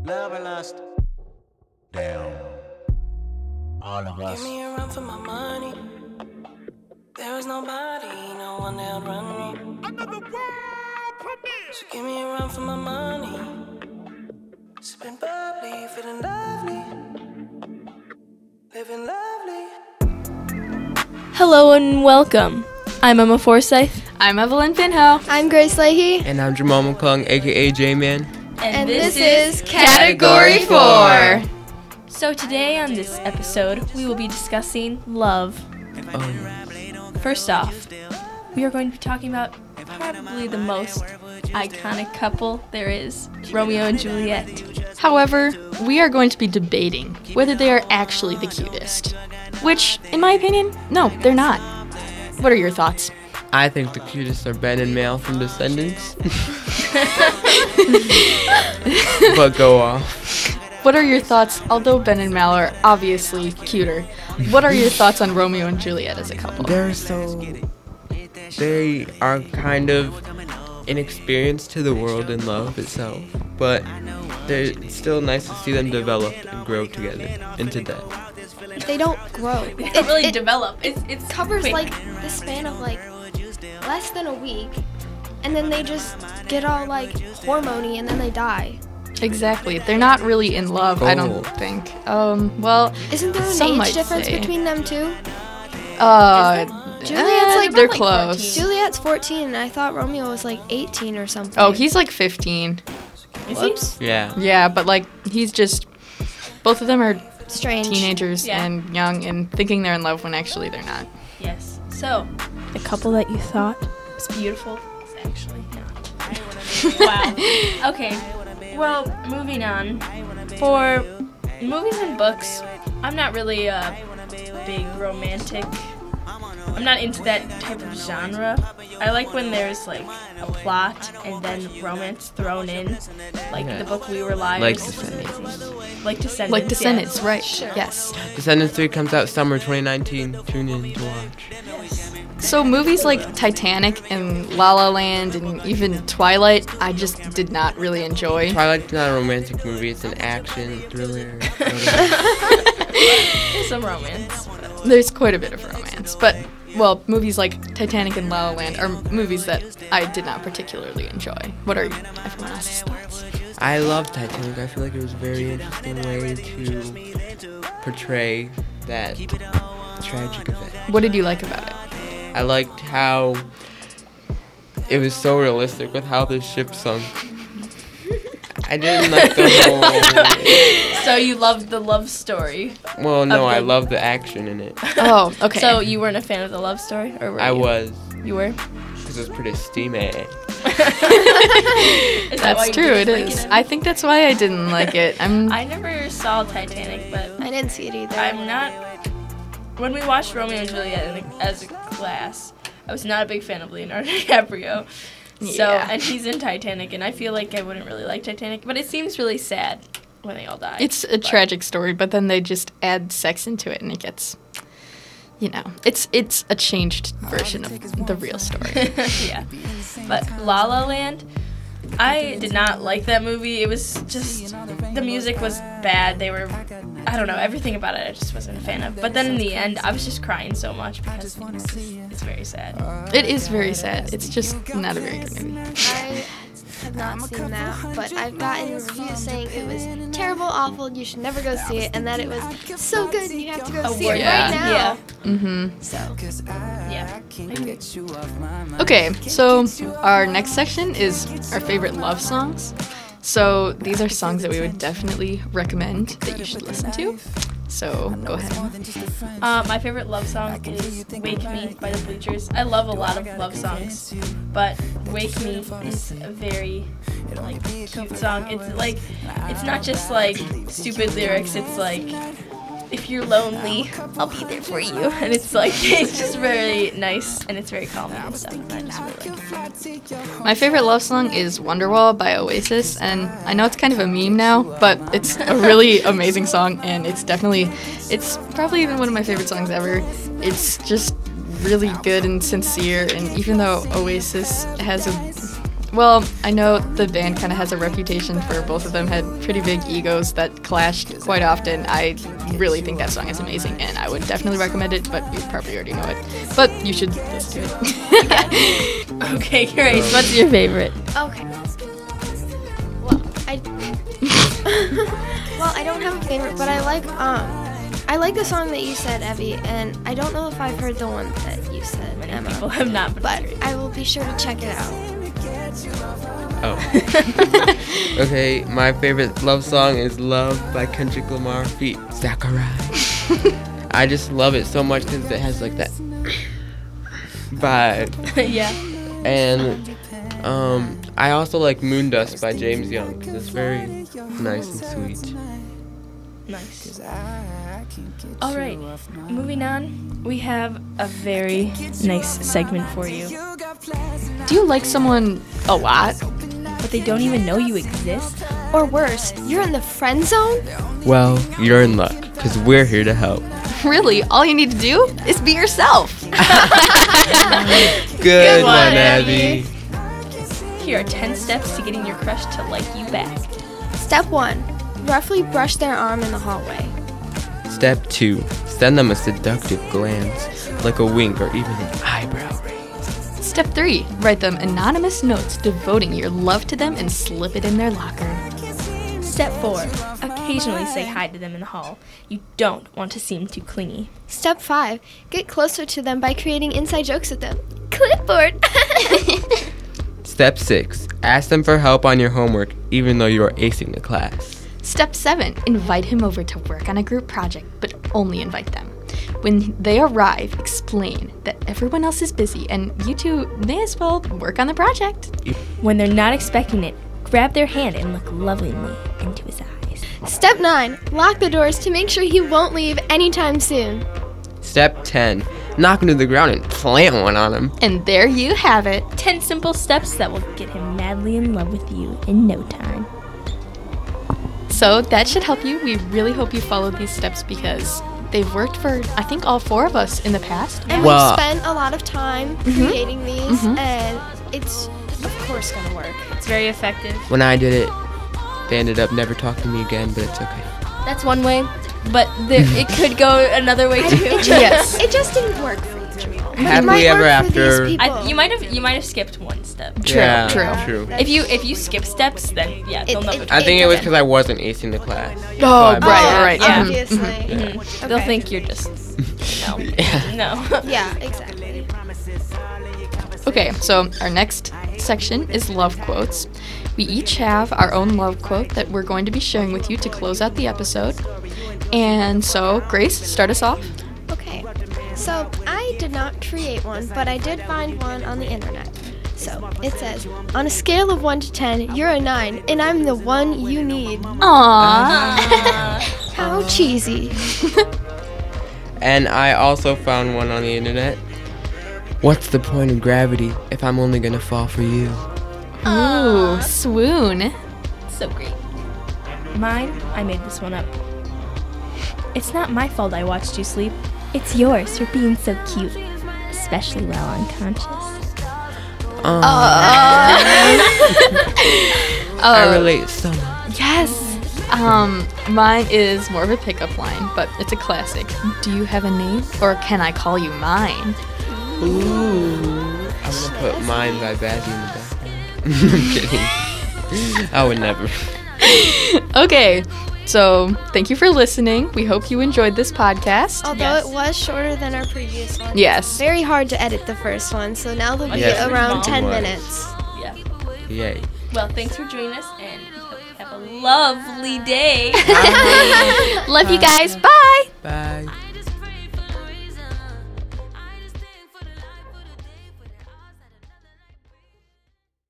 Love and lust. Damn. All of us. Give me a run for my money. There is nobody, no one that'll run me. Another world premiere. So give me a run for my money. Sipping bubbly, feeling lovely. Living lovely. Hello and welcome. I'm Emma Forsyth. I'm Evelyn Pinho. I'm Grace Leahy. And I'm Jamal McClung, aka J-Man. And this is Category 4. So today on this episode, we will be discussing love. First off, we are going to be talking about probably the most iconic couple there is, Romeo and Juliet. However, we are going to be debating whether they are actually the cutest. Which, in my opinion, no, they're not. What are your thoughts? I think the cutest are Ben and Mal from Descendants. But go off. What are your thoughts, although Ben and Mal are obviously cuter, what are your thoughts on Romeo and Juliet as a couple? They are kind of inexperienced to the world and love itself, but it's still nice to see them develop and grow together into that. They don't grow. They don't really develop. It covers quick. like the span of like less than a week, and then they just get all like hormony, and then they die. Exactly. They're not really in love, I don't think. Well, Isn't there some an might age difference say. between them two? Juliet's like- they're like close. 14. Juliet's 14, and I thought Romeo was like 18 or something. Oh, he's like 15. Is he? Yeah. Yeah, but like he's just both of them are strange. teenagers Yeah. and young and thinking they're in love when actually they're not. Yes. So, the couple that you thought was beautiful is actually not. Wow. Okay. Well, moving on. For movies and books, I'm not really a big romantic. I'm not into that type of genre. I like when there's like a plot and then romance thrown in, like Yeah. the book We Were Liars. Like Descendants. Like Descendants. Like Descendants, yes. right? Sure. Yes. Descendants 3 comes out summer 2019. Tune in to watch. So movies like Titanic and La La Land and even Twilight, I just did not really enjoy. Twilight's not a romantic movie, it's an action thriller. Some romance. But There's quite a bit of romance, but well, movies like Titanic and La La Land are movies that I did not particularly enjoy. What are everyone else's thoughts? I love Titanic. I feel like it was a very interesting way to portray that tragic event. What did you like about it? I liked how it was so realistic with how the ship sunk. I didn't like the whole... So you loved the love story. Well, no, Of I the- love the action in it. Oh, okay. So you weren't a fan of the love story, or were I you? was, You were. because it was pretty steamy. Is that why That's you true, didn't it like is. I think that's why I didn't like it. I never saw Titanic, but I didn't see it either. I'm not. When we watched Romeo and Juliet as a class, I was not a big fan of Leonardo DiCaprio. So, Yeah. and he's in Titanic, and I feel like I wouldn't really like Titanic, but it seems really sad when they all die. It's a tragic story, but then they just add sex into it and it gets, it's a changed version of the real story. Yeah. But La La Land, I did not like that movie. It was just, the music was bad. I don't know, everything about it I just wasn't a fan of. But then in the end, I was just crying so much because it's very sad. It is very sad. It's just not a very good movie. I have not seen that, but I've gotten reviews saying it was terrible, awful, you should never go see it, and that it was so good and you have to go see it Yeah. right now. Yeah. Mm-hmm. So, Yeah. Okay, so our next section is our favorite love songs. So these are songs that we would definitely recommend that you should listen to. So go ahead. My favorite love song is Wake Me by the Bleachers. I love a lot of love songs, but Wake Me is a very cute song. It's not just like stupid lyrics. It's like, if you're lonely, I'll be there for you. And it's just very nice and it's very calming and stuff. And I just really like it. My favorite love song is Wonderwall by Oasis, and I know it's kind of a meme now, but it's a really amazing song, and it's probably even one of my favorite songs ever. It's just really good and sincere, and even though Oasis has Well, I know the band kind of has a reputation for both of them had pretty big egos that clashed quite often. I really think that song is amazing, and I would definitely recommend it, but you probably already know it. But you should listen to it. Okay, Grace, what's your favorite? Okay. Well, well, I don't have a favorite, but I like the song that you said, Evie, and I don't know if I've heard the one that you said, Emma. People have not, But I will be sure to check it out. Oh. Okay, my favorite love song is Love by Kendrick Lamar feat. Zachariah. I just love it so much because it has like that vibe. yeah. And I also like Moondust by James Young because it's very nice and sweet. Nice. All right, moving on. We have a very nice segment for you. Do you like someone a lot? But they don't even know you exist? Or worse, you're in the friend zone? Well, you're in luck because we're here to help. Really, all you need to do is be yourself. Good one, one, Abby. Here are 10 steps to getting your crush to like you back. Step 1. Roughly brush their arm in the hallway. Step 2. Send them a seductive glance, like a wink or even an eyebrow raise. Step 3, write them anonymous notes devoting your love to them and slip it in their locker. Step 4. Occasionally say hi to them in the hall. You don't want to seem too clingy. Step 5. Get closer to them by creating inside jokes with them. Clipboard! Step 6. Ask them for help on your homework even though you are acing the class. Step 7, invite him over to work on a group project, but only invite them. When they arrive, explain that everyone else is busy and you two may as well work on the project. When they're not expecting it, grab their hand and look lovingly into his eyes. Step 9. Lock the doors to make sure he won't leave anytime soon. Step 10. Knock him to the ground and plant one on him. And there you have it. 10 simple steps that will get him madly in love with you in no time. So that should help you. We really hope you follow these steps because they've worked for, I think, all 4 of us in the past. And Well- we've spent a lot of time creating these, and it's, of course, gonna work. It's very effective. When I did it, they ended up never talking to me again, but it's okay. That's one way, but it could go another way too. Yes. It just didn't work for you, Jamal. But it Happily might ever work after. For these people. You might have skipped one step. True, Yeah, true. If you skip steps, then yeah, they'll know. I think it was because I wasn't acing the class. Oh, Vibe. right. Yeah. Obviously. They'll Okay. think you're just no. Yeah, exactly. Okay, so our next section is love quotes. We each have our own love quote that we're going to be sharing with you to close out the episode. And so, Grace, start us off. Okay. So I did not create one, but I did find one on the internet. So it says, on a scale of 1 to 10, you're a 9, and I'm the one you need. Aww. How cheesy. And I also found one on the internet. What's the point of gravity if I'm only gonna fall for you? Ooh, swoon. So great. Mine, I made this one up. It's not my fault I watched you sleep. It's yours for being so cute, especially while unconscious. I relate so much. Yes. Mine is more of a pickup line, but it's a classic. Do you have a name, or can I call you mine? Ooh. I'm gonna put Mine by Bazzy in the background. I'm kidding. I would never. Okay, so thank you for listening. We hope you enjoyed this podcast. Although Yes. it was shorter than our previous one. Yes. Very hard to edit the first one, so now they'll be Yes, around it 10 was. minutes. Yeah. Yay. Well, thanks for joining us, and we hope you have a lovely day. Love you guys. Bye.